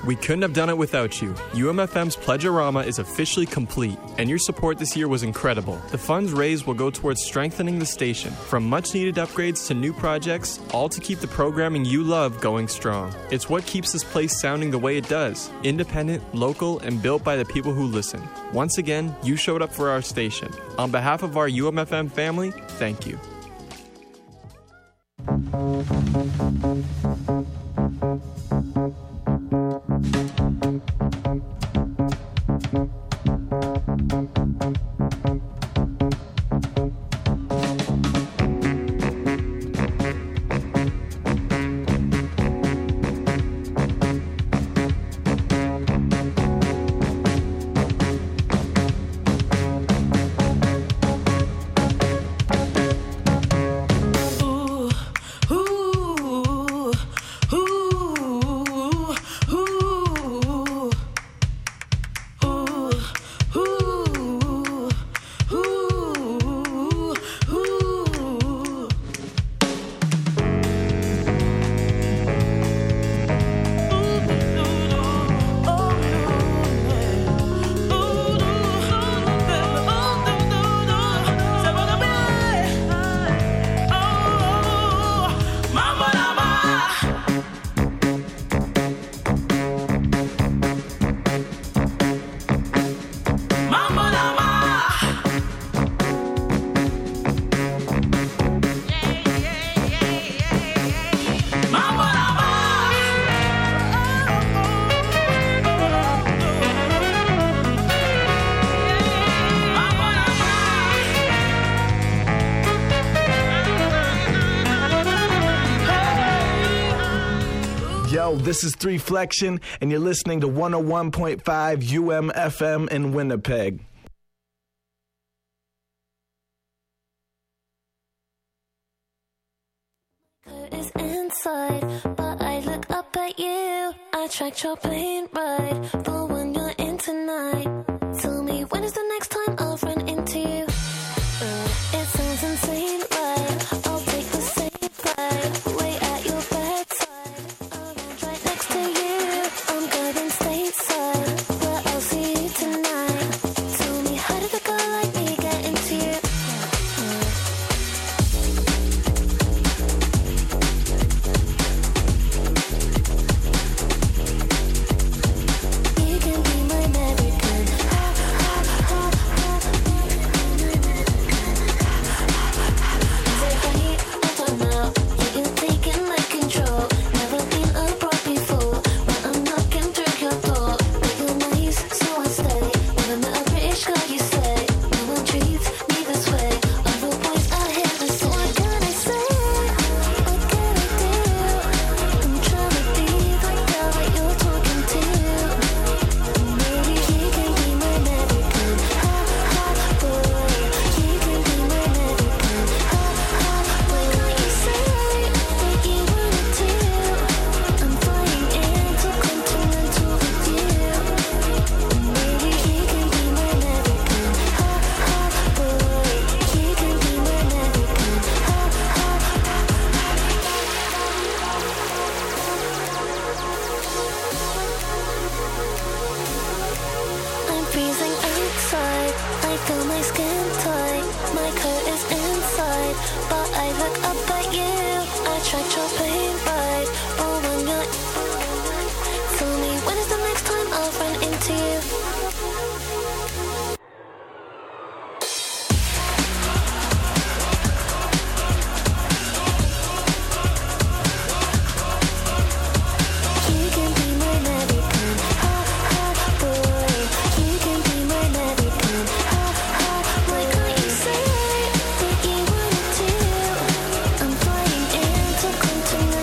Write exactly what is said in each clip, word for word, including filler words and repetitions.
We couldn't have done it without you. U M F M's Pledge-A-Rama is officially complete, and your support this year was incredible. The funds raised will go towards strengthening the station, from much-needed upgrades to new projects, all to keep the programming you love going strong. It's what keeps this place sounding the way it does, independent, local, and built by the people who listen. Once again, you showed up for our station. On behalf of our U M F M family, thank you. This is three Flexion, and you're listening to one oh one point five U M F M in Winnipeg. Is inside, but I look up at you. I tracked your plane ride for when you're in tonight. Tell me, when is the next time I'll run into you? Uh, it sounds insane, right? I'll take the same flight. Wait at your bedside. I'll land right next to you. I'm going stateside, but I'll see you tonight. Tell me, how did a girl like me get into you? Uh, You can be my American. Ha, ha, ha, ha. Say, honey, I'm talking about you. You taking my control. Never been abroad before. When I'm knocking through your door, but you're nice, so I stay. Never met a British guy, you say. No one treats me this way. Other boys out here the same. What can I say? What can I do? I'm trying to be the girl that you're talking to. Maybe you can be my American. Ha, ha, boy. You can be my American. Ha, ha, boy. Why can't you say what you wanna do? I'm flying intercontinental with you. Maybe you can be my American. Ha, ha, boy. You can be my American. Ha, I'm freezing outside. I feel my skin tight. My coat is inside, but I look up at you. I tracked your plane ride, but when you're tell me, when is the next time I'll run into you? You can be my American. Ha, ha, boy. You can be my American. Ha, ha, why can't you say what you wanna do? I'm flying intercontinental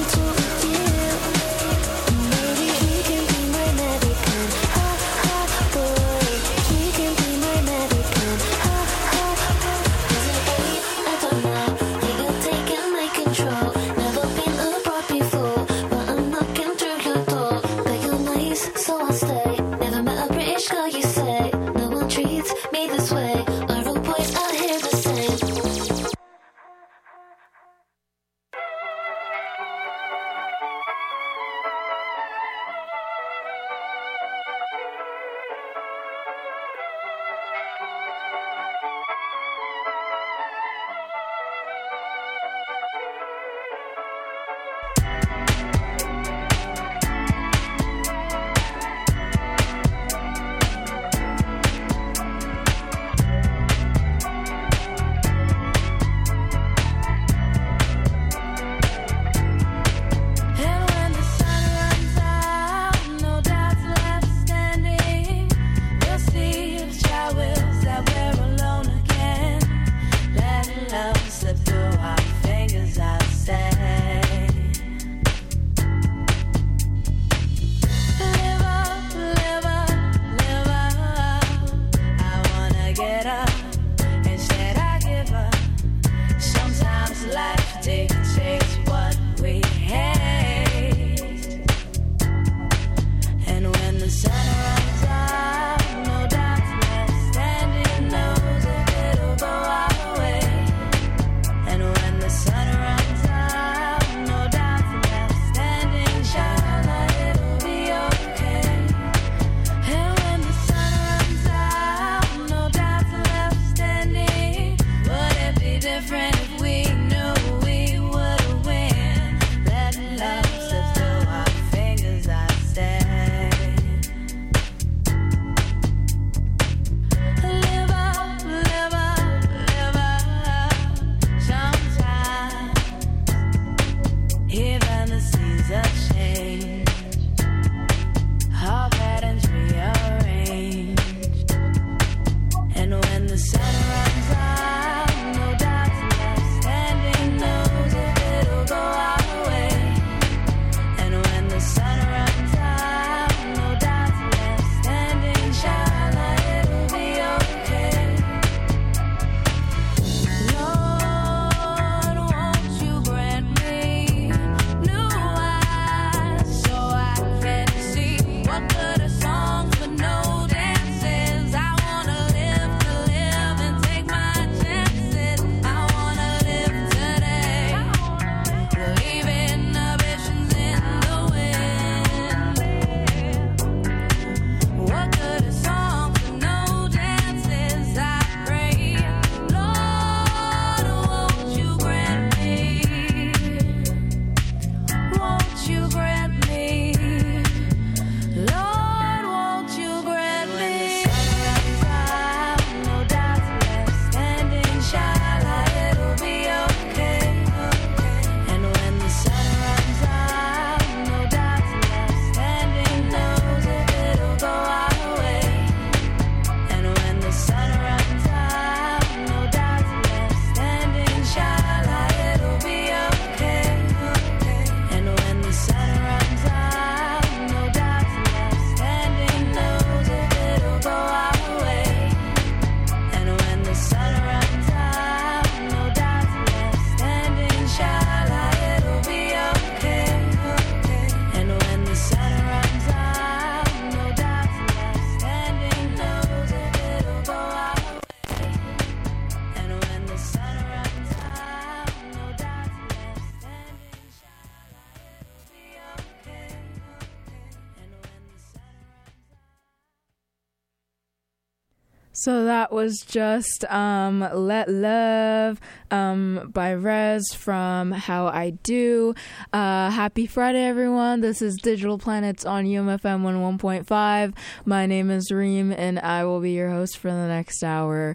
So that was just um, Let Love um, by Rez from How I Do. Uh, happy Friday, everyone. This is Digital Planets on U M F M one oh one point five. My name is Reem, and I will be your host for the next hour.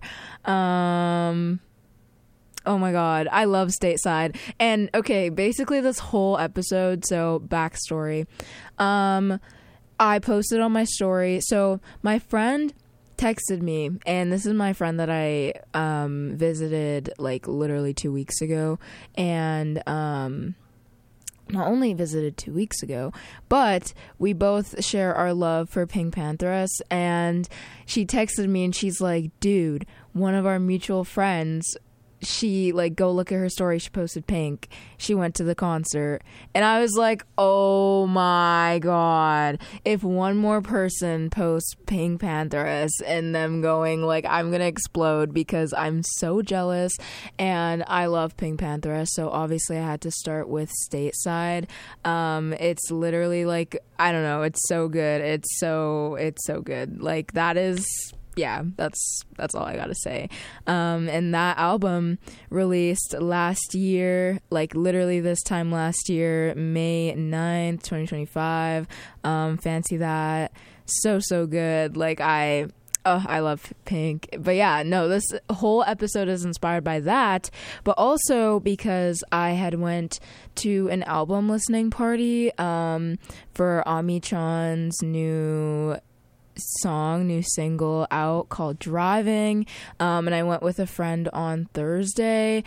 Um... Oh my god, I love Stateside. And okay, basically this whole episode, so backstory. Um, I posted on my story. So my friend texted me, and this is my friend that I um, visited like literally two weeks ago. And um, not only visited two weeks ago, but we both share our love for Pink Pantheress. And she texted me and she's like, dude, one of our mutual friends, she like go look at her story, she posted Pink, she went to the concert. And I was like, oh my god, if one more person posts Pink Pantheress and them going like, I'm gonna explode, because I'm so jealous and I love Pink Pantheress. So obviously I had to start with Stateside. Um it's literally like, I don't know, it's so good, it's so it's so good. Like that is yeah, that's that's all I gotta say. Um, and that album released last year, like literally this time last year, May ninth, twenty twenty-five. Um, fancy that. So, so good. Like, I... Oh, I love Pink. But yeah, no, this whole episode is inspired by that, but also because I had went to an album listening party um, for Ami-chan's new song, new single out called Driving, um, and I went with a friend on Thursday,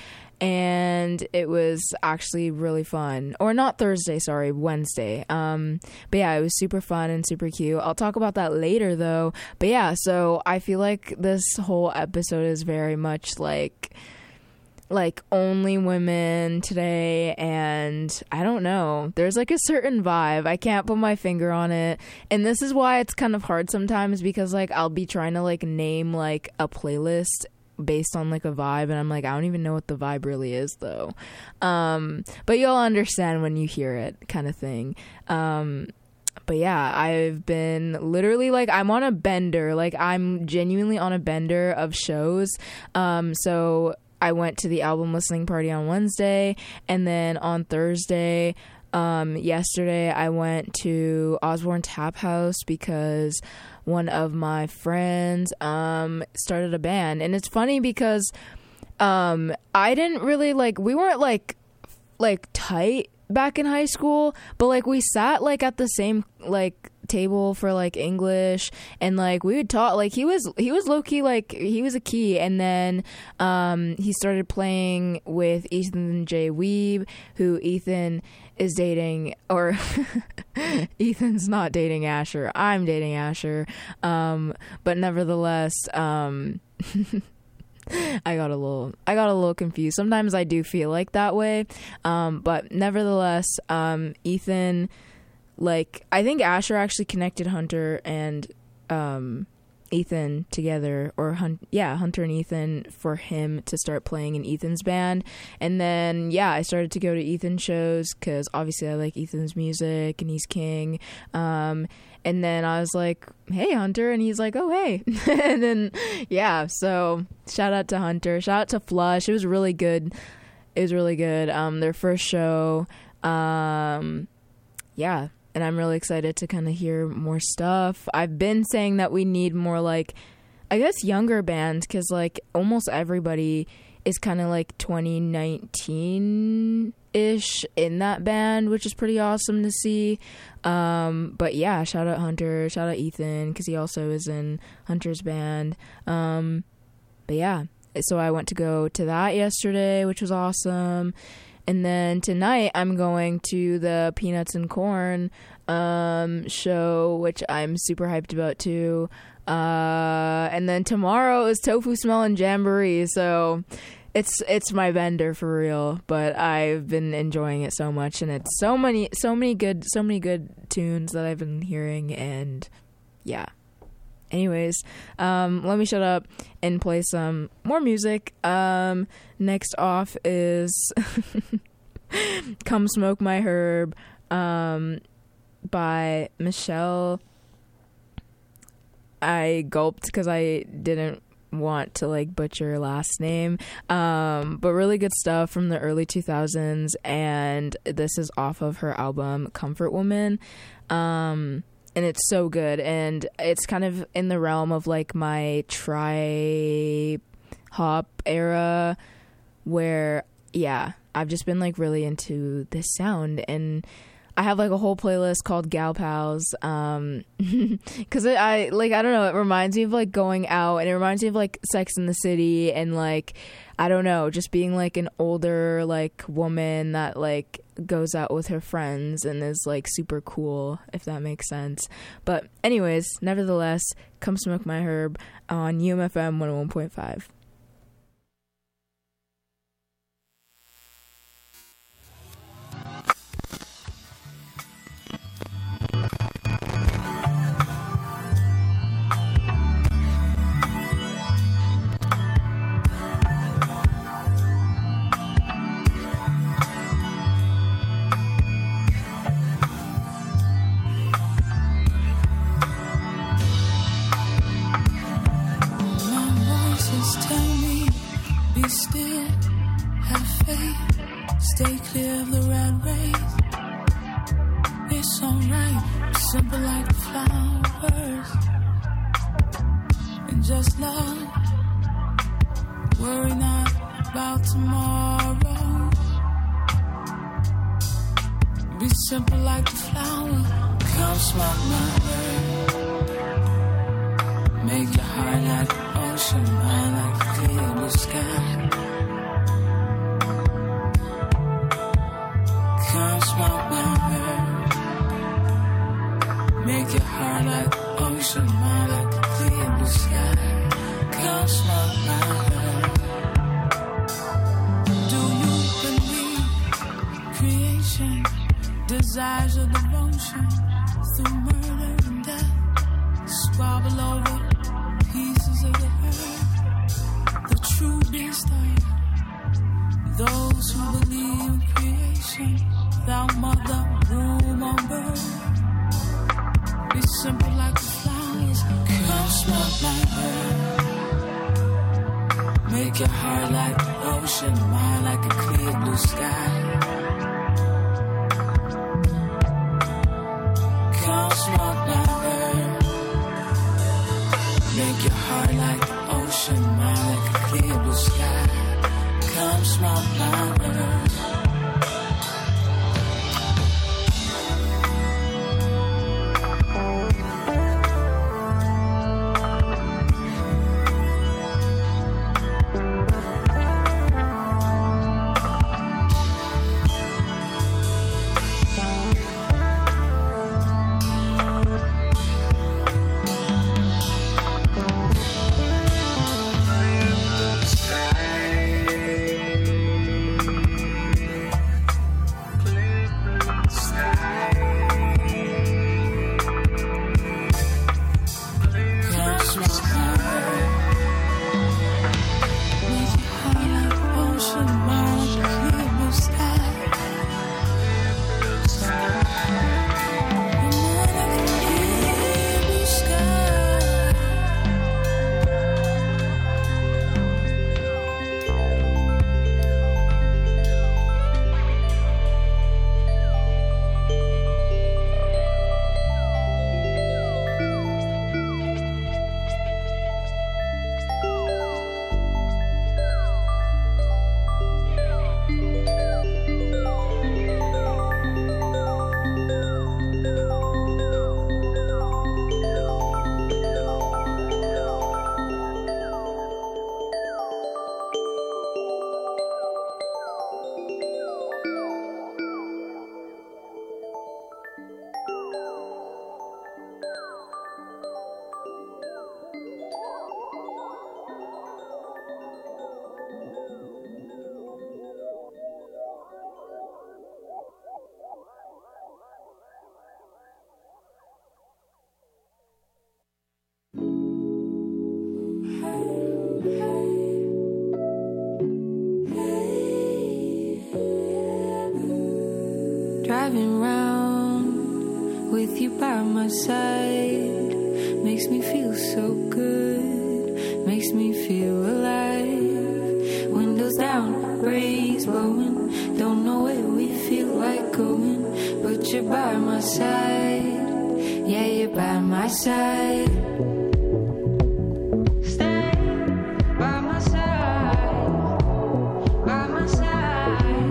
and it was actually really fun. Or not Thursday, sorry, Wednesday. Um, but yeah, it was super fun and super cute. I'll talk about that later though. But yeah, so I feel like this whole episode is very much like like only women today, and I don't know, there's like a certain vibe. I can't put my finger on it, and this is why it's kind of hard sometimes, because like I'll be trying to like name like a playlist based on like a vibe, and I'm like, I don't even know what the vibe really is though. Um but you'll understand when you hear it, kind of thing. Um But yeah, I've been literally like, I'm on a bender. Like I'm genuinely on a bender of shows. Um so I went to the album listening party on Wednesday, and then on Thursday, um, yesterday, I went to Osborne Tap House because one of my friends um, started a band. And it's funny because um, I didn't really like, we weren't like like tight back in high school, but like we sat like at the same like table for like English, and like we would talk. Like he was he was low-key, like he was a key, and then um he started playing with Ethan J. Weeb, who Ethan is dating, or Ethan's not dating Asher, I'm dating Asher, um but nevertheless um I got a little I got a little confused. Sometimes I do feel like that way, um but nevertheless, um Ethan, like, I think Asher actually connected Hunter and um, Ethan together, or Hun- yeah, Hunter and Ethan, for him to start playing in Ethan's band. And then, yeah, I started to go to Ethan shows because obviously I like Ethan's music and he's king. Um, and then I was like, hey, Hunter. And he's like, oh, hey. And then, yeah, so shout out to Hunter. Shout out to Flush. It was really good. It was really good. Um, their first show. Um, yeah. And I'm really excited to kind of hear more stuff. I've been saying that we need more, like, I guess younger bands, because, like, almost everybody is kind of, like, twenty nineteen-ish in that band, which is pretty awesome to see. Um, but, yeah, shout out Hunter, shout out Ethan, because he also is in Hunter's band. Um, but, yeah, so I went to go to that yesterday, which was awesome. And then tonight I'm going to the Peanuts and Corn um, show, which I'm super hyped about too. Uh, and then tomorrow is Tofu Smell and Jamboree, so it's it's my bender for real. But I've been enjoying it so much, and it's so many so many good so many good tunes that I've been hearing, and yeah. Anyways, um, let me shut up and play some more music. Um, next off is Come Smoke My Herb um, by Michelle. I gulped because I didn't want to like butcher her last name, um, but really good stuff from the early two thousands, and this is off of her album Comfort Woman, um, and it's so good, and it's kind of in the realm of like my tri hop era, where yeah, I've just been like really into this sound, and I have like a whole playlist called Gal Pals, um, because I like I don't know, it reminds me of like going out, and it reminds me of like Sex in the City, and like I don't know, just being like an older like woman that like goes out with her friends and is like super cool, if that makes sense. But anyways, nevertheless, Come Smoke My Herb on U M F M one oh one point five. Stay clear of the rat race. It's alright, simple like flowers. And just love. Worry not about tomorrow. Be simple like the flower. Come smoke my herb. Make your heart like the ocean, mind like the clear blue sky. Come smoke my herb. Make your heart like the ocean, mind like the clear blue sky. Come smoke my herb. Do you believe creation, desires of devotion, through murder and death, squabble over pieces of the earth? The true beast are those who believe in creation. Thou mother, womb on birth. Be simple like the flowers. Come smoke my herb. Make your heart like the ocean, mind like a clear blue sky. Come smoke my herb. Make your heart like the ocean, mind like a clear blue sky. Come smoke my herb. Driving round with you by my side makes me feel so good, makes me feel alive. Windows down, breeze blowing, don't know where we feel like going, but you're by my side. Yeah, you're by my side. Stay by my side, by my side.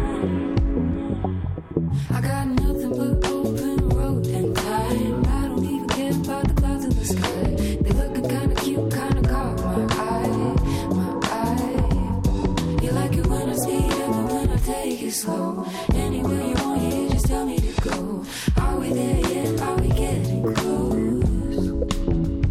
I got nothing but open road and time. I don't even care about the clouds in the sky. They looking kinda cute, kinda caught my eye, my eye. You like it when I speed up and when I take it slow. Anywhere you want, yeah, just tell me to go. Are we there yet? Are we getting close?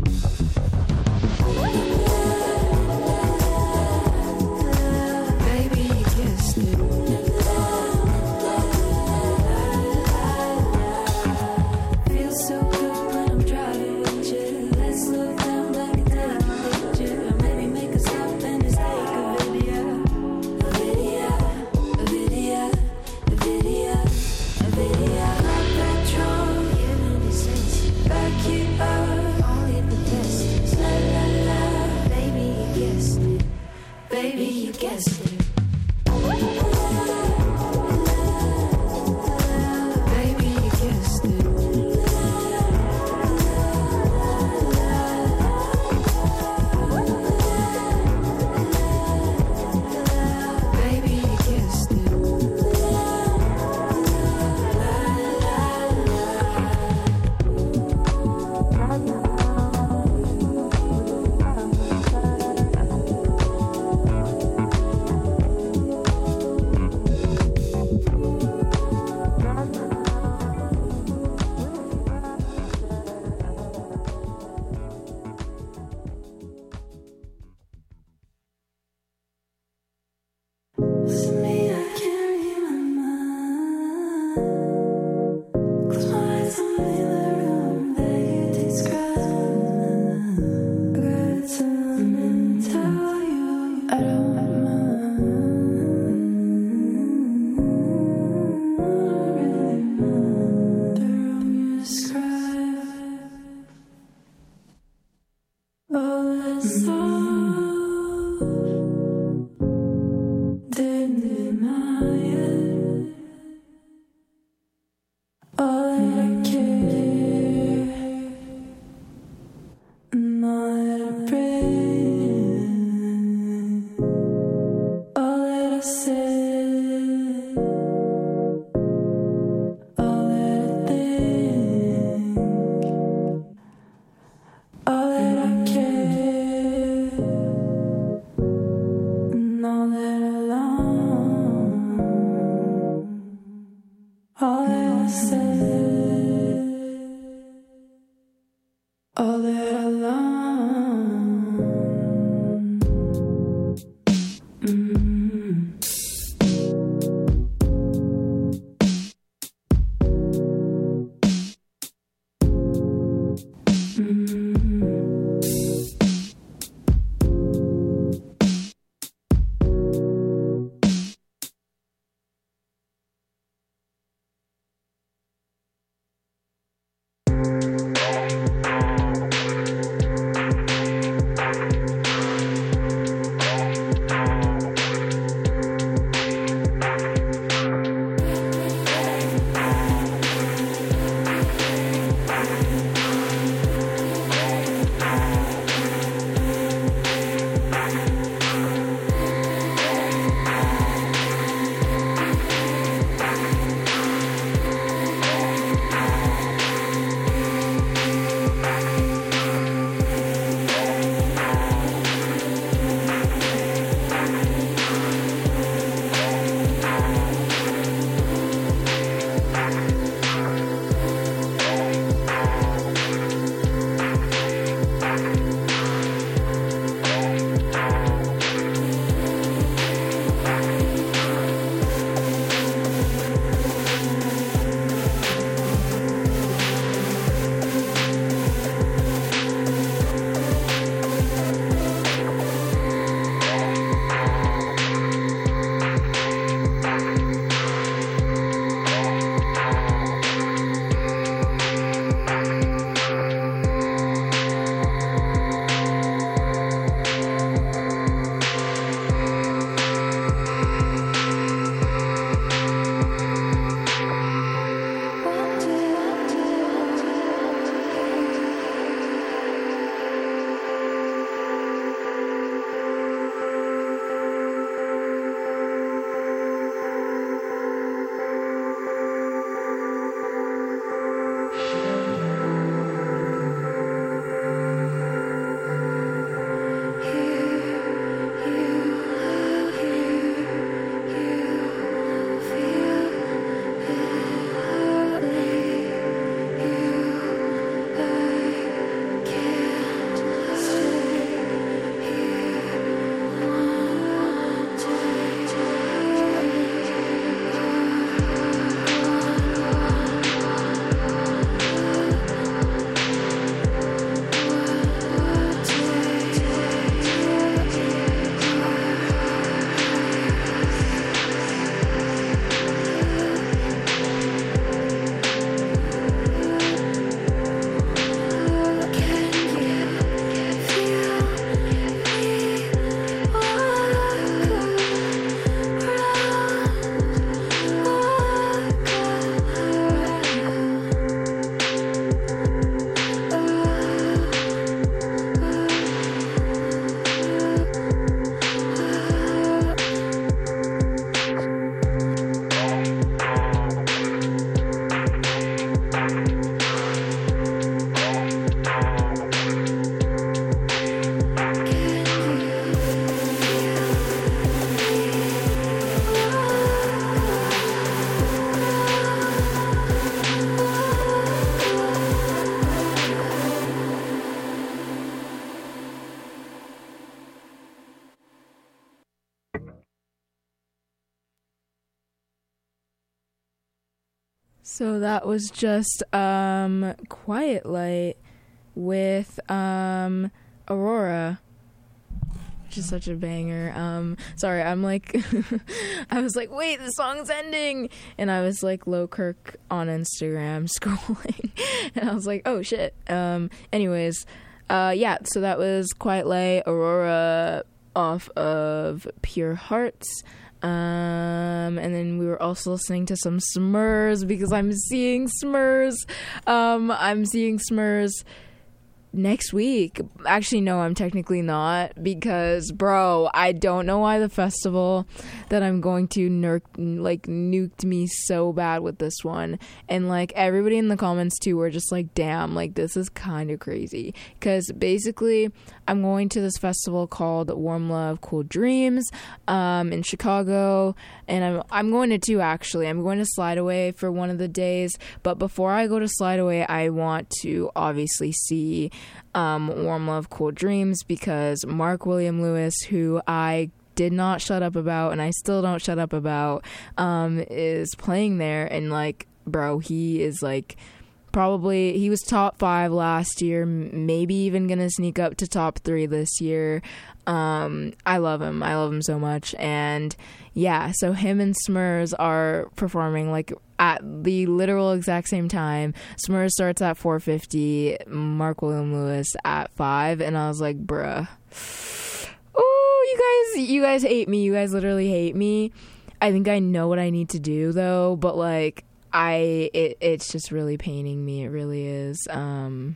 So that was just um, Quiet Light with um, Aurora, which is such a banger. Um, sorry, I'm like, I was like, wait, the song's ending, and I was like, Low Kirk on Instagram scrolling, and I was like, oh shit. Um, anyways, uh, yeah. So that was Quiet Light, Aurora, off of Pure Hearts. Um, and then we were also listening to some Smurs because I'm seeing Smurs. Um, I'm seeing Smurs next week. Actually, no, I'm technically not, because, bro, I don't know why the festival that I'm going to ner- like nuked me so bad with this one. And like everybody in the comments too were just like, damn, like this is kind of crazy, because basically I'm going to this festival called Warm Love Cool Dreams um in Chicago, and I'm I'm going to two actually. I'm going to Slide Away for one of the days, but before I go to Slide Away, I want to obviously see um Warm Love Cool Dreams, because Mark William Lewis, who I did not shut up about and I still don't shut up about, um is playing there. And like, bro, he is like probably, he was top five last year, maybe even gonna sneak up to top three this year. um I love him. I love him so much. And yeah, so him and Smurs are performing like at the literal exact same time. Smurs starts at four fifty, Mark William Lewis at five, and I was like, bruh, oh, you guys you guys hate me. You guys literally hate me. I think I know what I need to do though, but like I it it's just really paining me. It really is. Um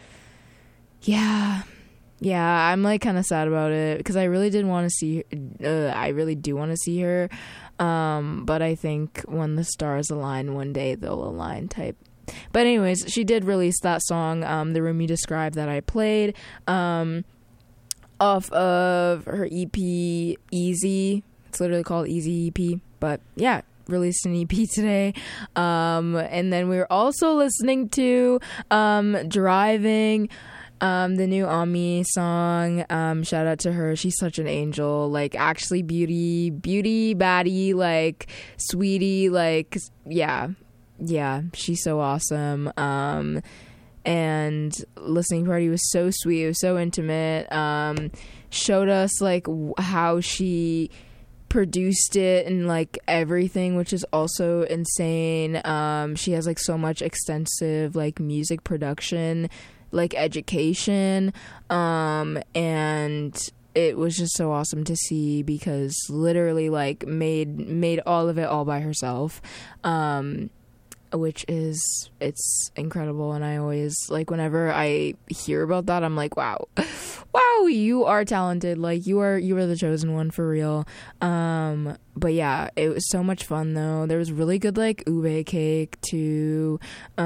yeah. Yeah, I'm like kind of sad about it, because I really did want to see uh, I really do want to see her. Um but I think when the stars align one day, they'll align type. But anyways, she did release that song, um The Room You Described, that I played, um off of her E P Easy. It's literally called Easy E P. But yeah, released an E P today. Um and then we were also listening to um Driving, um the new Ami song. Um shout out to her. She's such an angel. Like, actually beauty beauty baddie, like sweetie, like yeah yeah she's so awesome. Um and listening party was so sweet. It was so intimate. Um showed us like w- how she produced it and like everything, which is also insane. Um she has like so much extensive like music production, like education, um and it was just so awesome to see, because literally like made made all of it all by herself, um which is, it's incredible. And I always like, whenever I hear about that, I'm like, wow wow, you are talented. Like, you are you are the chosen one for real. Um but yeah, it was so much fun though. There was really good like ube cake too.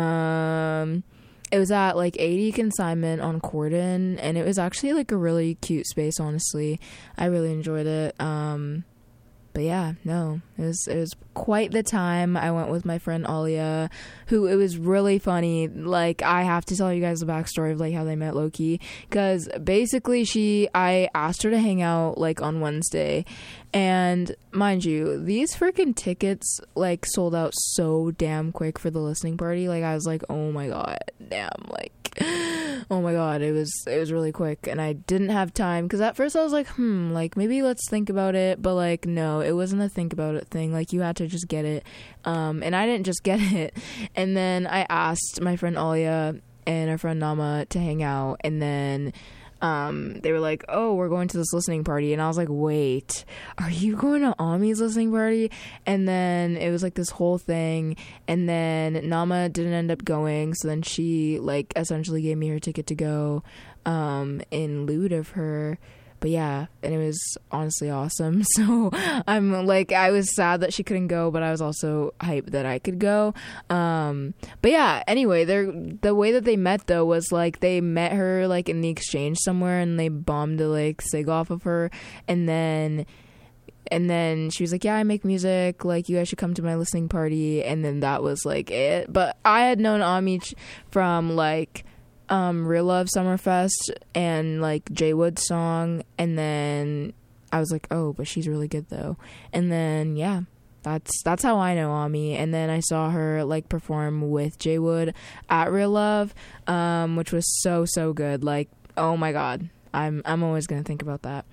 um It was at like eighty Consignment on Corden, and it was actually like a really cute space, honestly. I really enjoyed it. Um but yeah, no, it was it was quite the time. I went with my friend Alia, who, it was really funny. Like, I have to tell you guys the backstory of like how they met low-key, because basically she I asked her to hang out like on Wednesday, and mind you, these freaking tickets like sold out so damn quick for the listening party. Like, I was like, oh my god, damn, like oh my god, it was it was really quick, and I didn't have time, because at first I was like, hmm like maybe let's think about it, but like no, it wasn't a think about it thing. Like, you had to just get it. Um and I didn't just get it. And then I asked my friend Alia and her friend Nama to hang out, and then um they were like, oh, we're going to this listening party, and I was like, wait, are you going to Ami's listening party? And then it was like this whole thing, and then Nama didn't end up going, so then she like essentially gave me her ticket to go um in lieu of her. But yeah, and it was honestly awesome. So I'm like, I was sad that she couldn't go, but I was also hyped that I could go. Um, but yeah, anyway, they're, the way that they met though was like, they met her like in the exchange somewhere, and they bombed a like cig off of her, and then and then she was like, yeah, I make music, like you guys should come to my listening party. And then that was like it. But I had known Ami from like Um, Real Love Summerfest and like Jay Wood's song, and then I was like, oh, but she's really good though. And then yeah, That's that's how I know Ami. And then I saw her like perform with Jay Wood at Real Love, um, which was so so good. Like, oh my god, I'm I'm always gonna think about that.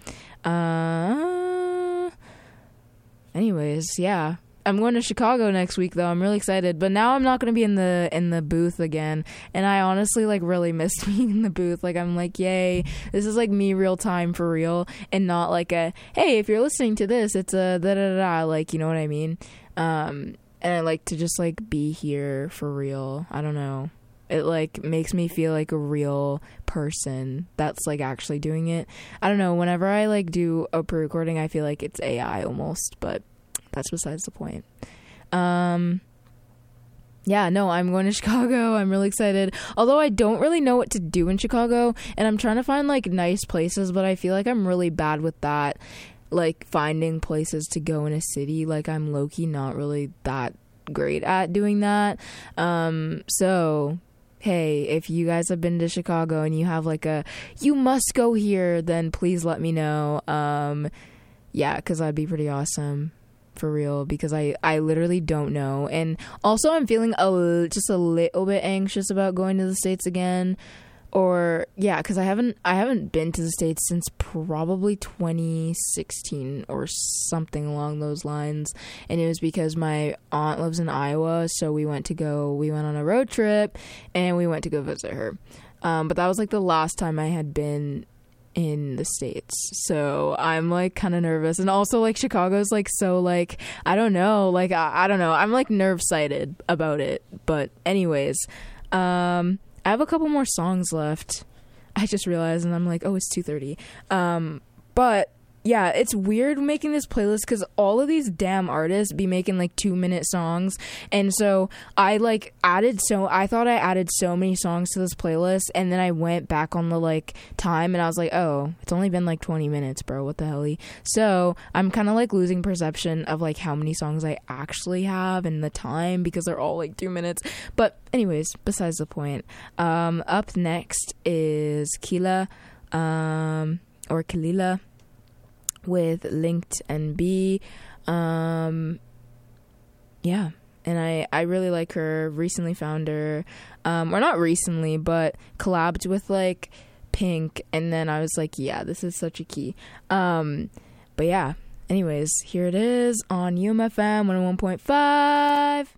Uh, anyways, yeah, I'm going to Chicago next week though. I'm really excited. But now I'm not gonna be in the in the booth again. And I honestly like really missed being in the booth. Like I'm like, yay, this is like me real time for real, and not like a hey, if you're listening to this, it's a da da da da. Like, you know what I mean? Um, and I like to just like be here for real. I don't know. It like makes me feel like a real person that's like actually doing it. I don't know. Whenever I like do a pre-recording, I feel like it's A I almost, but that's besides the point. Um, yeah, no, I'm going to Chicago. I'm really excited. Although I don't really know what to do in Chicago, and I'm trying to find like nice places, but I feel like I'm really bad with that. Like finding places to go in a city. Like I'm low-key not really that great at doing that. Um, so hey, if you guys have been to Chicago and you have like a you must go here, then please let me know. Um, yeah, because that'd be pretty awesome. For real, because I, I literally don't know. And also I'm feeling a, just a little bit anxious about going to the States again. Or yeah, because I haven't I haven't been to the States since probably twenty sixteen or something along those lines. And it was because my aunt lives in Iowa, so we went to go we went on a road trip and we went to go visit her. Um, but that was like the last time I had been in the States, so I'm like kind of nervous. And also like Chicago's like so like I don't know like I, I don't know I'm like nerve sighted about it. But anyways, um I have a couple more songs left. I just realized, and I'm like, oh, it's two thirty. Um but yeah, it's weird making this playlist because all of these damn artists be making like two minute songs. And so I like added so I thought I added so many songs to this playlist, and then I went back on the like time and I was like, oh, it's only been like twenty minutes, bro, what the hell? So I'm kind of like losing perception of like how many songs I actually have and the time, because they're all like two minutes. But anyways, besides the point. Um up next is Kila um or Kalila with Linked and B. Um yeah, and I I really like her. Recently found her, um or not recently, but collabed with like Pink, and then I was like, yeah, this is such a key. Um but yeah, anyways, here it is on U M F M one oh one point five.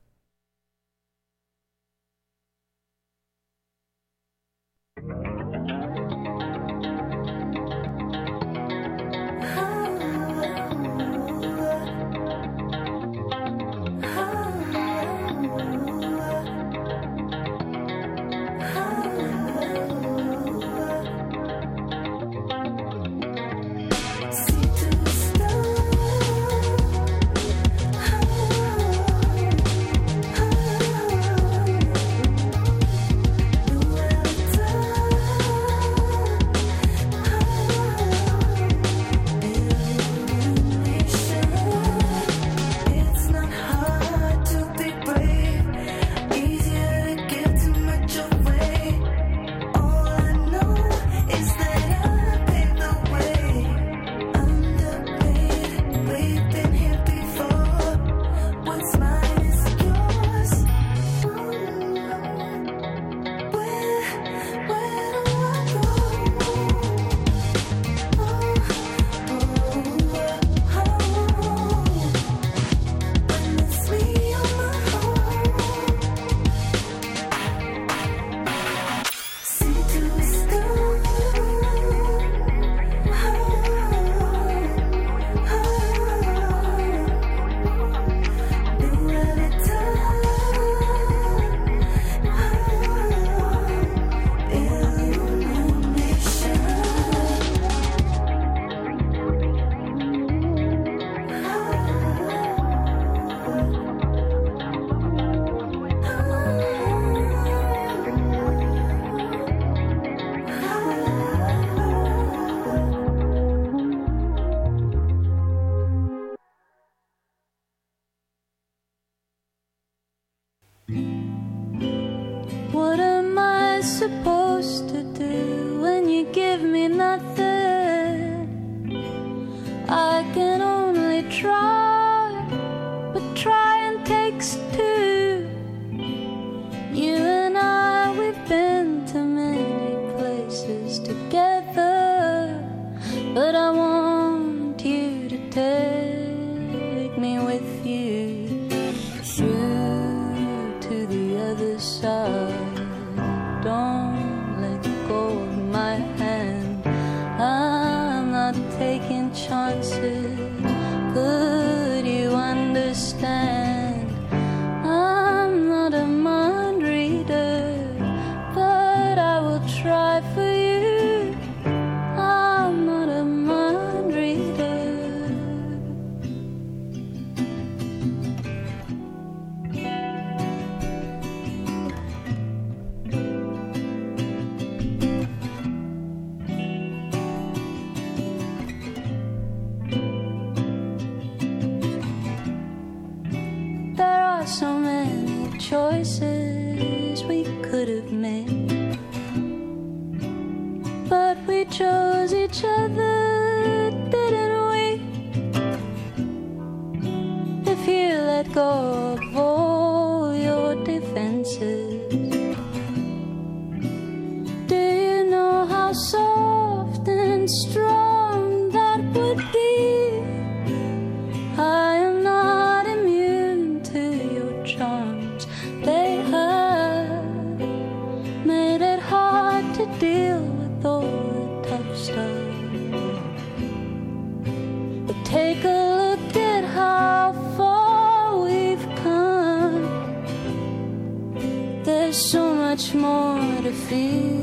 What am I supposed to do when you give me nothing? I can only try, but don't let go of my hand. I'm not taking chances. Could you understand? I'm not a mind reader, but I will try for you. I'm not a mind reader. There are so many choices we could have made, but we chose each other, didn't we? If you let go of all your defenses, do you know how soft and strong that would be? I am not immune to your charms. They have made it hard to deal with all the tough stuff. But take a look at how far we've come. There's so much more to feel.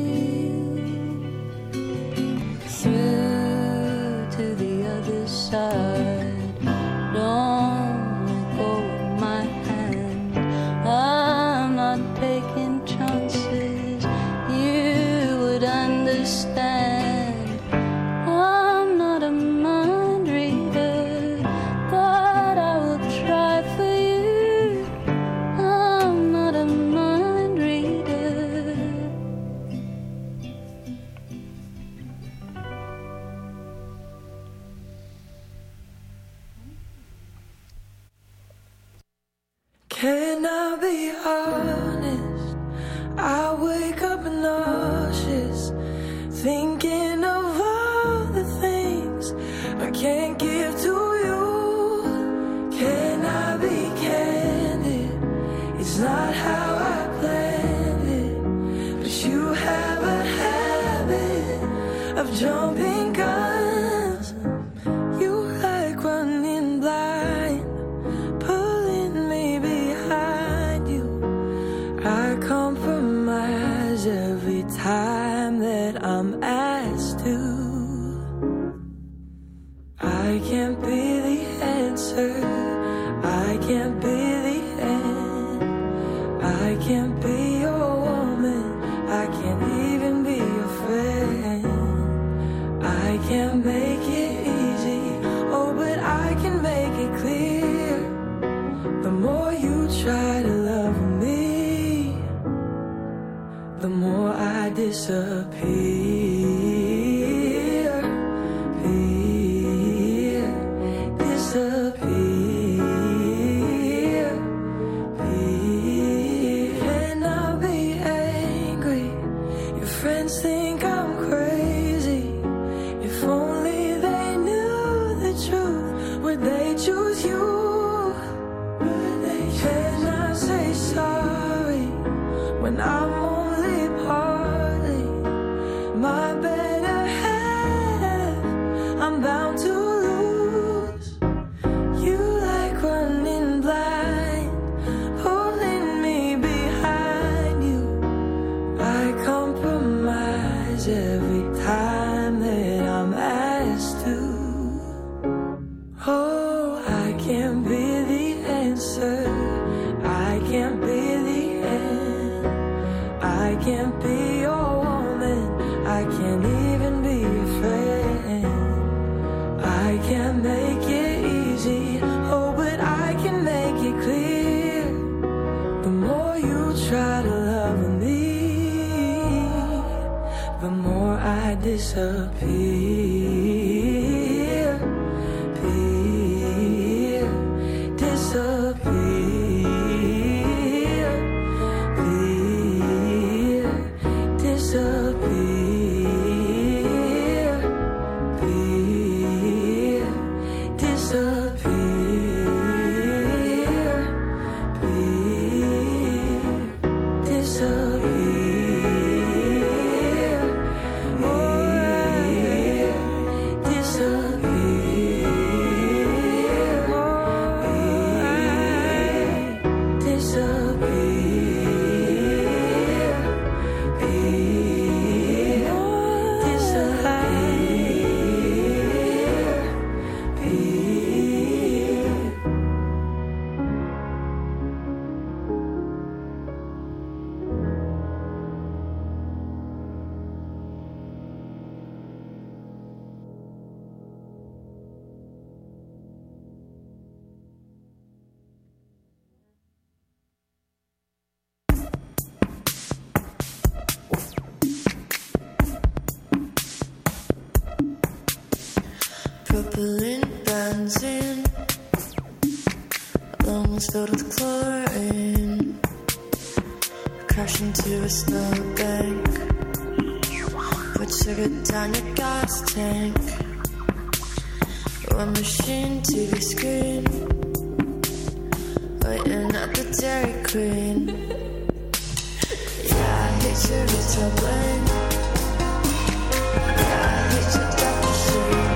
Through to the other side. Don't let go of my hand. I'm not taking chances. You would understand. I'm not a mind reader, but I will try for you. I'm not a mind reader. Can I be honest? I wake up nauseous, thinking of all the things I can't give to you. Can I be candid? It's not how I planned it, but you have a habit of jumping guns. You like running blind, pulling me behind you. I compromise every time that I'm asked to. I can't be the answer, I can't be the end. I can't be your woman, I can't even be your friend. I can't make it easy, oh, but I can make it clear. The more you try to love me, the more I disappear. Peer, disappear. Peer. Can I be angry? Your friends think I'm crazy. If only they knew the truth, would they choose you? Would they choose Can I say sorry when I'm only partly my better half? I'm bound to lose. You like running blind, holding me behind you. I compromise every time that I'm asked to. Oh, I can't be the answer, I can't be the end. I can't be your woman, I can't even be your friend. I can't make it easy, oh, but I can make it clear. The more you try to love me, the more I disappear. Peer, disappear. Peer, disappear. Peer, disappear. Peer, disappear. lungs filled with chlorine, crash into a snowbank, put sugar down your gas tank, one machine, T V screen, waiting at the Dairy Queen. Yeah, I hate your retail blame. Yeah, I hate your death machine.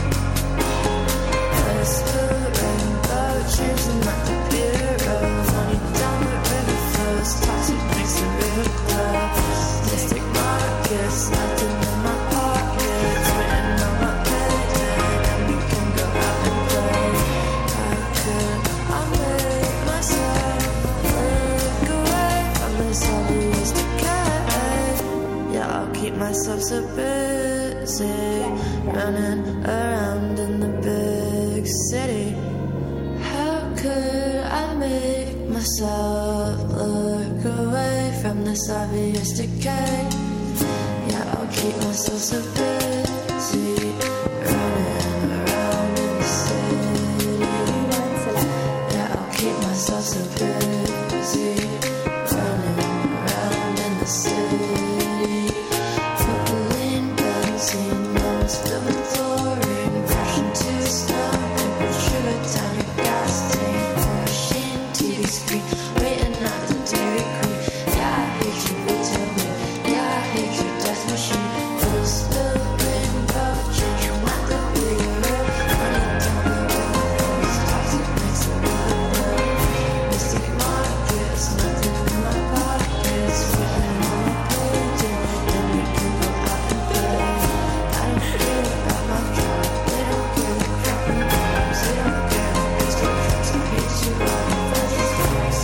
Let's do rainbow changing like the bureau. Money down the river flows, toxic makes the river flow. Mystic markets, nothing in my pockets, written on my payday, and we can go out and play. How could I make myself look away from this obvious decay? Yeah, I'll keep myself so busy, running around in the big city. How could I make myself look away from this obvious decay? Yeah, I'll keep myself so busy, running around in the city. Yeah, I'll keep myself so busy, running around in the city. Propylene, benzene, lungs filled with chlorine, crash into a snow and put sugar down your gas tank. For machine, T V screen, waiting at the Dairy Queen. Yeah, I hate your retail blame. Yeah, I hate your death machine. Full spill, rainbow, changing like the bureau. Money down the river flows, toxic makes the river flow. Mystic markets, nothing in my pockets, written on my payday, then we can go out and play. I don't care about my job, they don't give a crap in arms, they don't care. It's the drugs, I hate you all, you fascist fucks.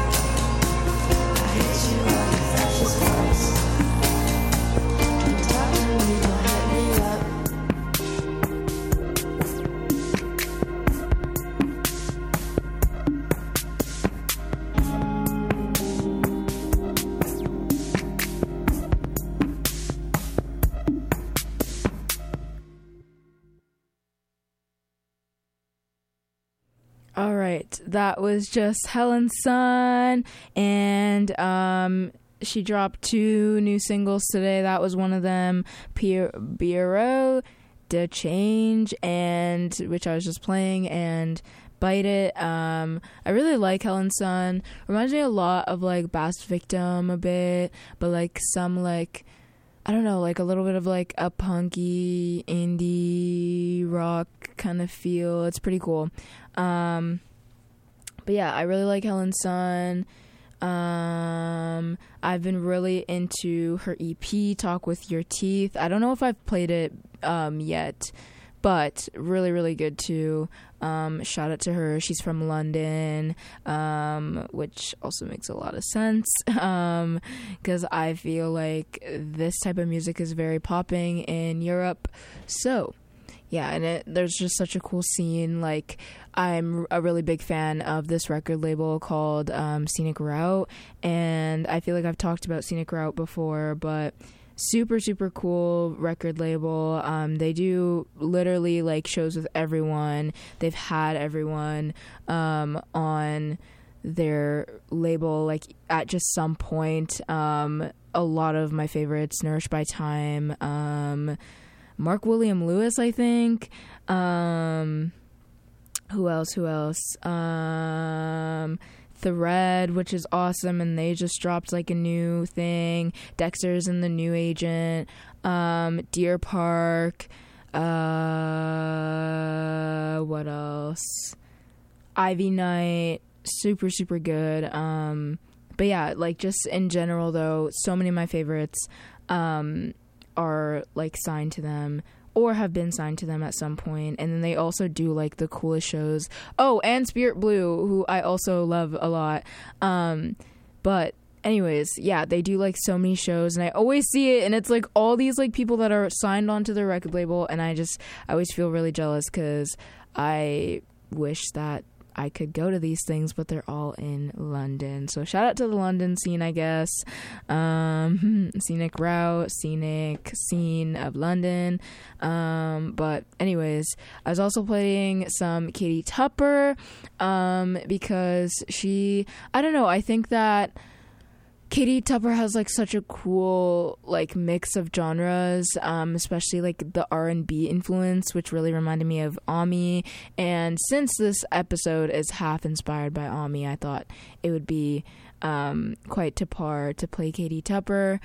I hate you all, you fascist fucks. Don't talk to me, don't hit me up. All right, that was just Helen Sun, and um, she dropped two new singles today. That was one of them, Pier- Bureau de Change, and which I was just playing, and Bite It. Um, I really like Helen Sun. Reminds me a lot of like Bass Victim a bit, but like some like I don't know, like a little bit of like a punky indie rock kind of feel. It's pretty cool. Um, but yeah, I really like Helen Sun. Um, I've been really into her E P, Talk With Your Teeth. I don't know if I've played it um, yet, but really, really good too. Um, shout out to her. She's from London, um, which also makes a lot of sense um, because I feel like this type of music is very popping in Europe. So, yeah, and it, there's just such a cool scene. Like, I'm a really big fan of this record label called um, Scenic Route, and I feel like I've talked about Scenic Route before, but super, super cool record label. Um, they do literally like shows with everyone. They've had everyone um, on their label like at just some point. Um, a lot of my favorites, Nourished by Time, um, Mark William Lewis, I think. Um, who else? Who else? Um, Thread, which is awesome, and they just dropped like a new thing. Dexter's and the New Agent, um, Deer Park, uh, what else? Ivy Night, super super good. Um, but yeah, like just in general though, so many of my favorites um, are like signed to them or have been signed to them at some point. And then they also do like the coolest shows. Oh, and Spirit Blue, who I also love a lot. Um, but anyways, yeah, they do like so many shows, and I always see it, and it's like all these like people that are signed onto their record label, and I just I always feel really jealous because I wish that I could go to these things, but they're all in London. So shout out to the London scene, I guess. Um, scenic route, scenic scene of London. Um, but anyways, I was also playing some Katie Tupper um, because she, I don't know, I think that Katie Tupper has like such a cool like mix of genres, um, especially like the R and B influence, which really reminded me of Ami. And since this episode is half inspired by Ami, I thought it would be um, quite to par to play Katie Tupper.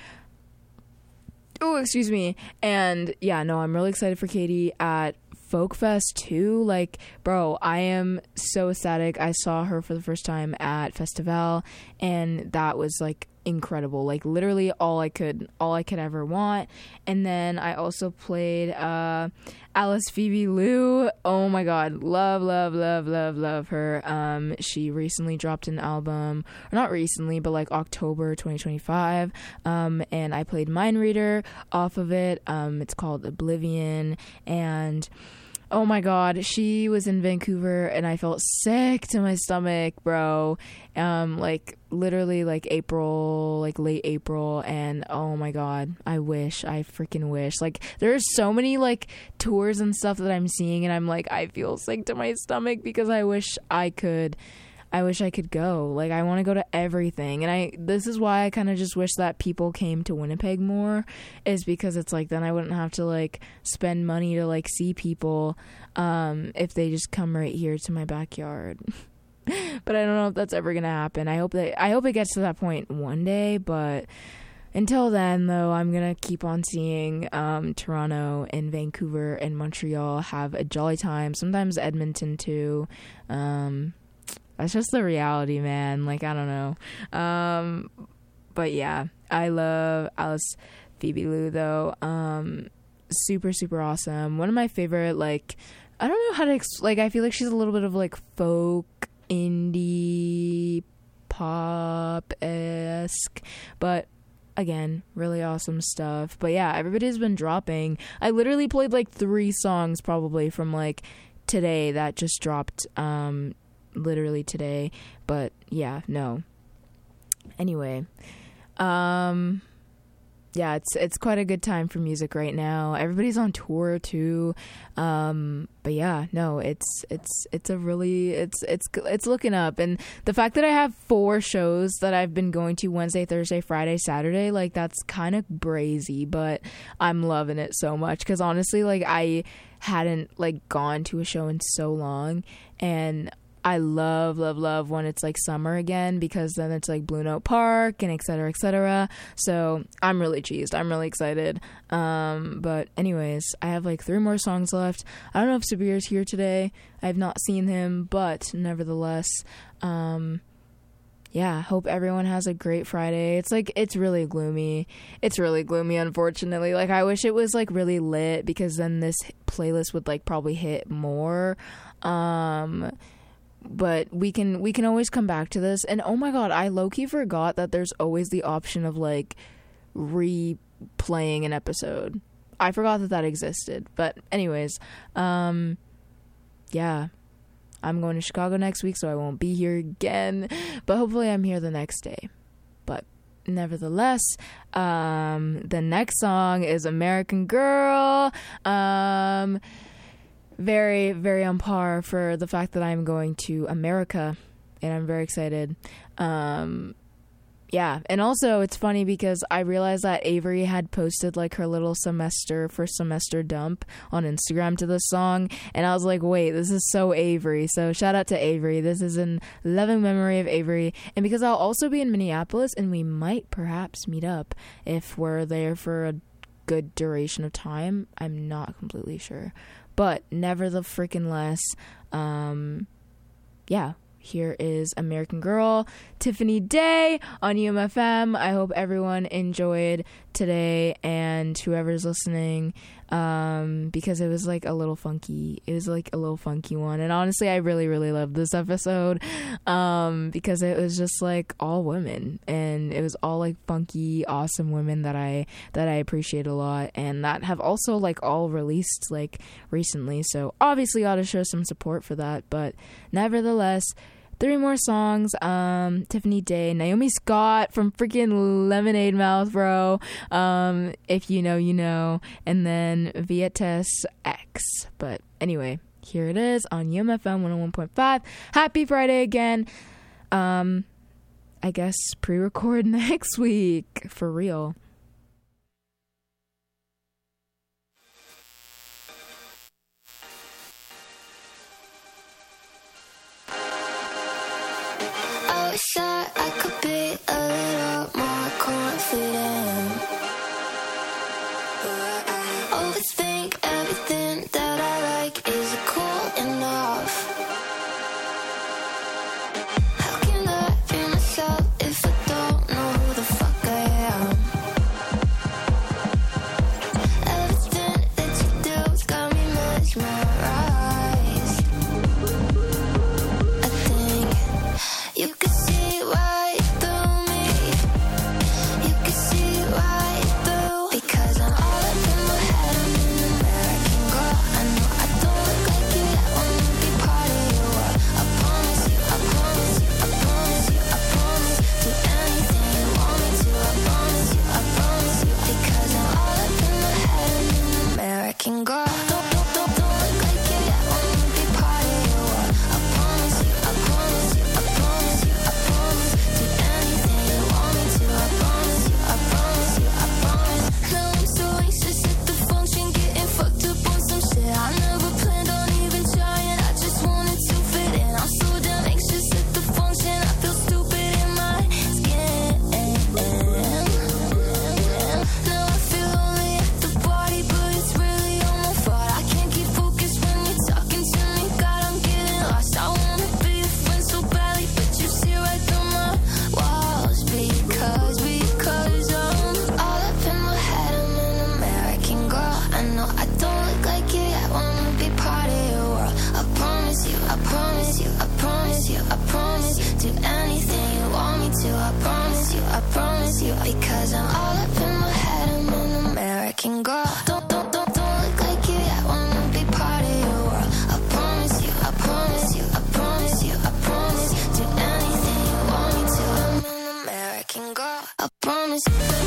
Oh, excuse me. And yeah, no, I'm really excited for Katie at Folk Fest too. Like, bro, I am so ecstatic. I saw her for the first time at Festival, and that was like incredible. Like literally all I could all I could ever want. And then I also played uh Alice Phoebe Liu. Oh my god, love love love love love her. Um she recently dropped an album, or not recently, but like October twenty twenty-five, um and I played Mind Reader off of it. Um it's called Oblivion, and oh my god, she was in Vancouver and I felt sick to my stomach, bro. Um, like literally like April, like late April, and oh my god, I wish, I freaking wish. Like there's so many like tours and stuff that I'm seeing and I'm like, I feel sick to my stomach because I wish I could I wish I could go. Like, I want to go to everything. And I, this is why I kind of just wish that people came to Winnipeg more, is because it's like, then I wouldn't have to, like, spend money to, like, see people, um, if they just come right here to my backyard. But I don't know if that's ever going to happen. I hope that, I hope it gets to that point one day, but until then, though, I'm going to keep on seeing, um, Toronto and Vancouver and Montreal have a jolly time. Sometimes Edmonton, too. Um... That's just the reality, man. Like, I don't know. Um, but yeah, I love Alice Phoebe Liu, though. Um, super, super awesome. One of my favorite, like, I don't know how to, ex- like, I feel like she's a little bit of, like, folk, indie, pop-esque, but again, really awesome stuff. But yeah, everybody's been dropping. I literally played, like, three songs probably from, like, today that just dropped, um, literally today. But yeah, no, anyway, um yeah, it's it's quite a good time for music right now. Everybody's on tour too, um but yeah, no, it's it's it's a really it's it's it's looking up. And the fact that I have four shows that I've been going to Wednesday, Thursday, Friday, Saturday, like, that's kind of brazy, but I'm loving it so much, because honestly, like, I hadn't like gone to a show in so long, and I love, love, love when it's like summer again, because then it's like Blue Note Park and et cetera, et cetera. So I'm really cheesed. I'm really excited. Um, but anyways, I have like three more songs left. I don't know if Sabir's here today. I have not seen him, but nevertheless, um, yeah, hope everyone has a great Friday. It's like, it's really gloomy. It's really gloomy, unfortunately. Like, I wish it was like really lit, because then this playlist would like probably hit more. Um, But we can we can always come back to this. And oh my god, I low-key forgot that there's always the option of like replaying an episode. I forgot that that existed. But anyways, um, yeah, I'm going to Chicago next week, so I won't be here again. But hopefully I'm here the next day. But nevertheless, um, the next song is American Girl. Um... Very, very on par for the fact that I'm going to America, and I'm very excited. Um, yeah, and also it's funny because I realized that Avery had posted like her little semester first semester dump on Instagram to this song, and I was like, wait, this is so Avery. So shout out to Avery. This is in loving memory of Avery, and because I'll also be in Minneapolis, and we might perhaps meet up if we're there for a good duration of time. I'm not completely sure. But never the freaking less, um, yeah, here is American Girl, Tiffany Day on U M F M. I hope everyone enjoyed today and whoever's listening, um, because it was like a little funky. It was like a little funky one. And honestly, I really, really loved this episode, um, because it was just like all women, and it was all like funky, awesome women that I, that I appreciate a lot, and that have also like all released like recently. So obviously ought to show some support for that, but nevertheless, three more songs. Um, Tiffany Day, Naomi Scott from freaking Lemonade Mouth, bro. Um, if you know, you know. And then Vietes X. But anyway, here it is on U M F M one oh one point five. Happy Friday again. Um, I guess pre-record next week for real. Wish I, I could be a little more confident. Overthink everything that I like. Is it cool enough? How can I be myself if I don't know who the fuck I am? Everything that you do's got me mesmerized. I think you could see right through me. You can see right through. Because I'm all up in my head. I'm an American girl. I know I don't look like you yet. I wanna be part of your world. I promise you, I promise you, I promise you, I promise. Do anything you want me to. I promise you, I promise you. Because I'm all up in my head. I'm an American girl. Don't, don't, don't, don't look like you yet. I wanna be part of your world. I promise you, I promise you, I promise you, I promise. Do anything you want me to. I promise you, I promise you, I promise. Now I'm so anxious at the function, getting fucked up on some shit I never planned on even trying. I just wanted to fit in. I'm so damn anxious at the function. I feel stupid in my skin. Now I feel lonely at the party, but it's really all my fault. I can't keep focused when you're talking to me. God, I'm getting lost. I wanna be a friend so badly, but you see right through my walls. Because, because I'm all up in my head. I'm an American girl. I know I don't look like you yet. Wanna be part of your world. I promise you, I promise you, I promise you, I promise. Do anything you want me to. I promise you, I promise you. Because I'm all up in my head. I'm an American girl. Don't, don't, don't, don't look like you yet. Wanna be part of your world. I promise you, I promise you, I promise you, I promise. Do anything you want me to. I'm an American girl. I promise.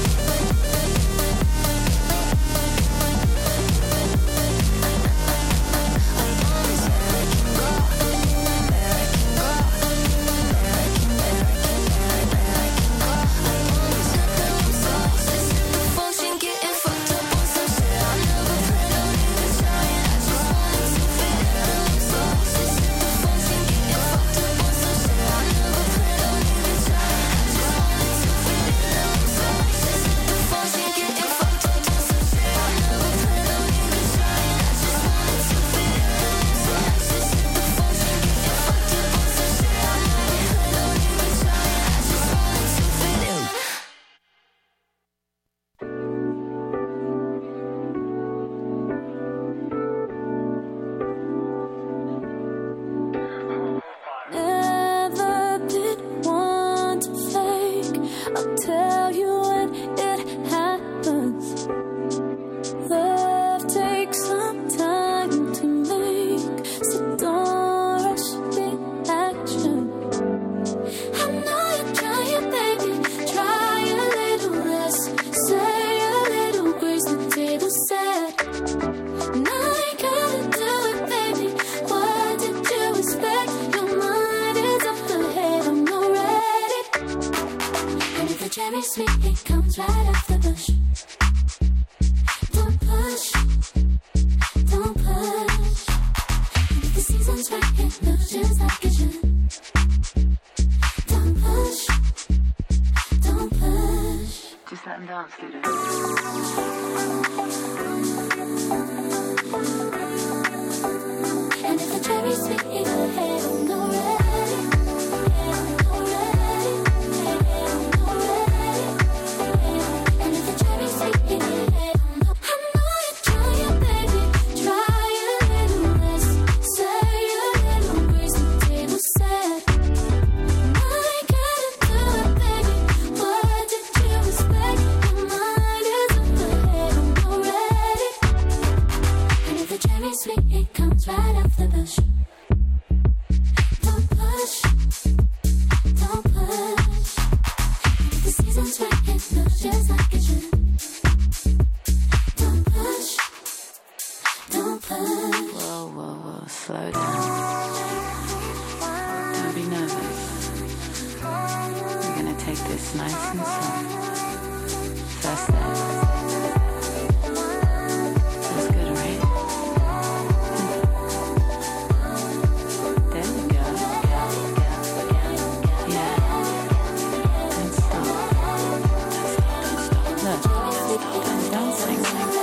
Function getting fucked up on some shit I never planned on even trying. I just wanted to fit in. I'm so obsessed with the function getting fucked up on some shit I never planned on even trying. I just wanted to fit in. I'm so obsessed with the function getting fucked up on some shit I never planned on even trying. I just wanted to fit in. I'm so obsessed with the function getting fucked up on some shit I never planned on even trying. I just wanted to fit in. Never did want to fake. I'll tell you when it happens. Love takes some time to make, so don't rush the action. I know you're trying, baby. Try a little less. Say a little grace, the table set. Now you gotta do it, baby. What did you expect? Your mind is up ahead, I'm not ready. And if the cherry's sweet, it comes right off the bush. Don't push, don't push. And if the season's right, it looks just like it should. Don't push, don't push. Just let them dance, Ludo. And if the cherry's sweet, it go ahead, I'm not ready. push. Don't push. Don't push. The season's right, it looks just like it should. Don't push. Don't push. Whoa, whoa, whoa, slow down. Don't be nervous. We're gonna take this nice and slow. First step. Feels good, right? There we go. Yeah. Don't stop. Don't stop. Look, I'm dancing.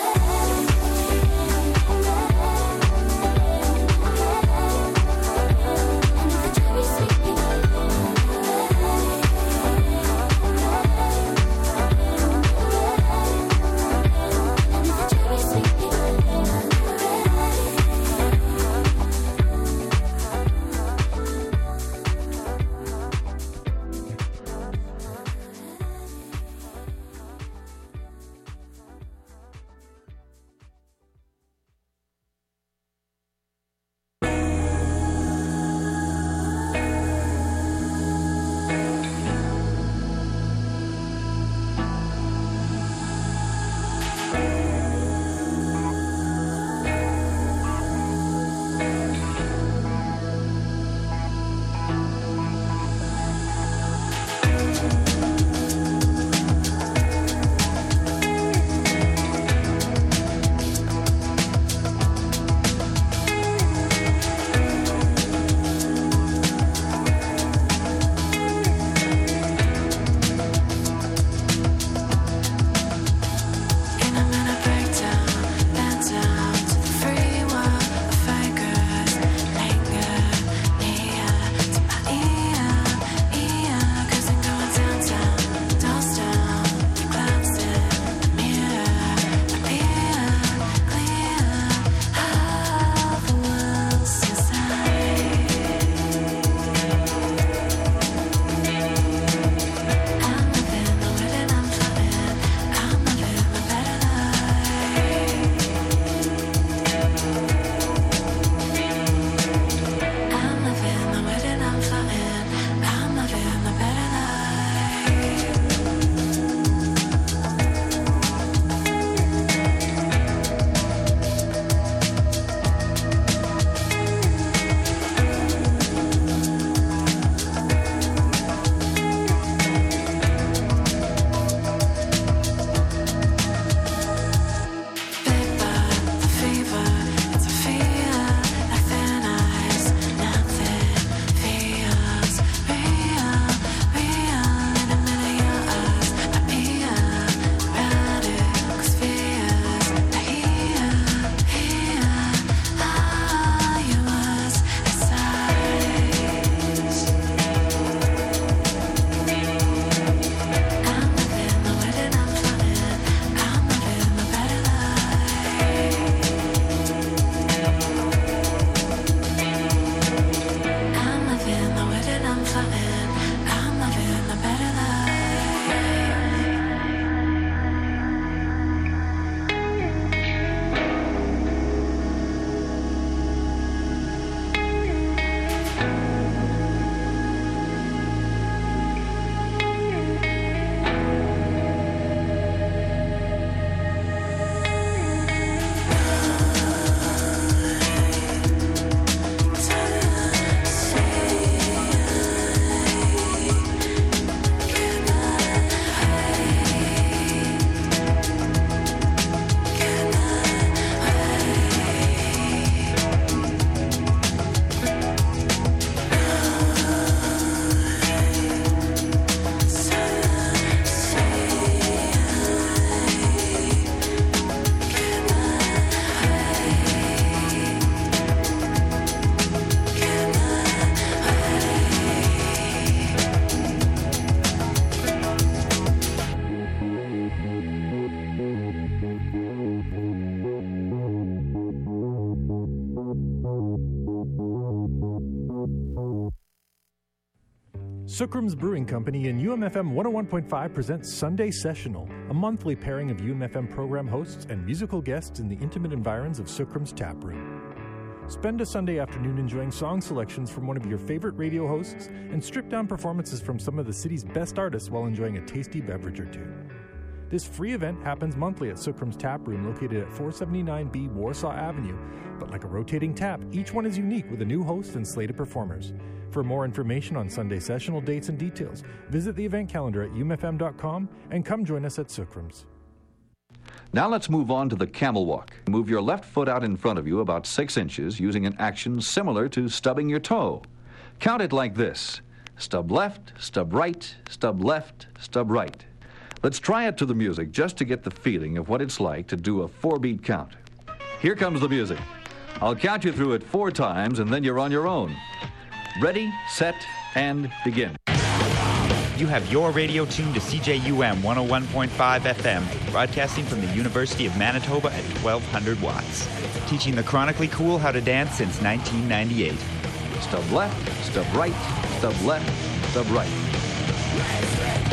Sukram's Brewing Company and U M F M one oh one point five presents Sunday Sessional, a monthly pairing of U M F M program hosts and musical guests in the intimate environs of Sukram's tap room. Spend a Sunday afternoon enjoying song selections from one of your favorite radio hosts and stripped-down performances from some of the city's best artists while enjoying a tasty beverage or two. This free event happens monthly at Sukram's Tap Room located at four seventy-nine B Warsaw Avenue, but like a rotating tap, each one is unique with a new host and slate of performers. For more information on Sunday sessional dates and details, visit the event calendar at u m f m dot com and come join us at Sukram's. Now let's move on to the camel walk. Move your left foot out in front of you about six inches using an action similar to stubbing your toe. Count it like this: stub left, stub right, stub left, stub right. Let's try it to the music just to get the feeling of what it's like to do a four-beat count. Here comes the music. I'll count you through it four times and then you're on your own. Ready, set, and begin. You have your radio tuned to C J U M one oh one point five F M, broadcasting from the University of Manitoba at twelve hundred watts. Teaching the chronically cool how to dance since nineteen ninety-eight. Stub left, stub right, stub left, stub right.